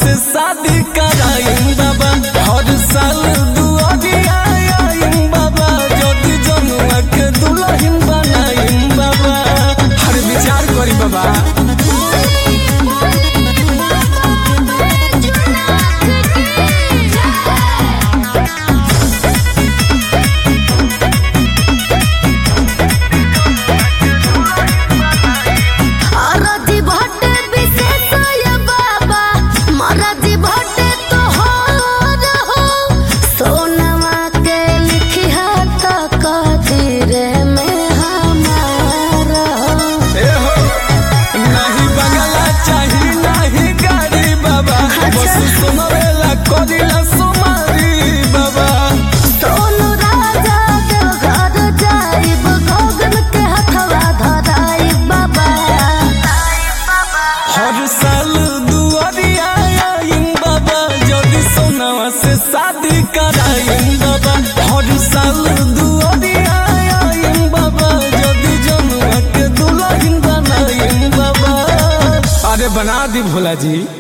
से शादी कराई बाबा, हर साल दुआरिया आई बाबा, ज्योति जनुआ के दुल्हन बनाई बाबा, हर विचार करी बाबा। से शादी कराई बाबा, हर साल दुआरिया आई बाबा, ज्योति जनुआ के दुल्हन बनाई बाबा। अरे बना दी भोला जी।